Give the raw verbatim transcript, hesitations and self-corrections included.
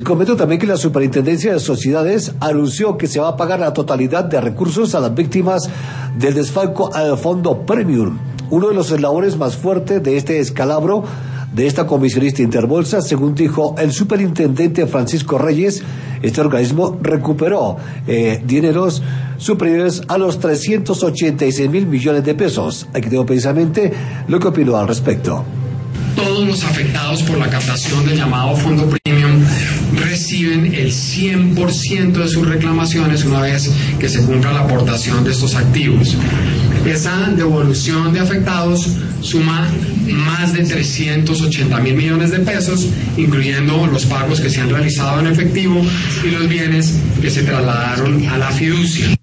Comento también que la Superintendencia de Sociedades anunció que se va a pagar la totalidad de recursos a las víctimas del desfalco al fondo Premium, uno de los eslabones más fuertes de este descalabro de esta comisionista Interbolsa. Según dijo el superintendente Francisco Reyes, este organismo recuperó eh, dineros superiores a los trescientos ochenta y seis mil millones de pesos. Aquí tengo precisamente lo que opinó al respecto. Todos los afectados por la captación del llamado fondo Premium reciben el cien por ciento de sus reclamaciones una vez que se cumpla la aportación de estos activos. Esa devolución de afectados suma más de trescientos ochenta mil millones de pesos, incluyendo los pagos que se han realizado en efectivo y los bienes que se trasladaron a la fiducia.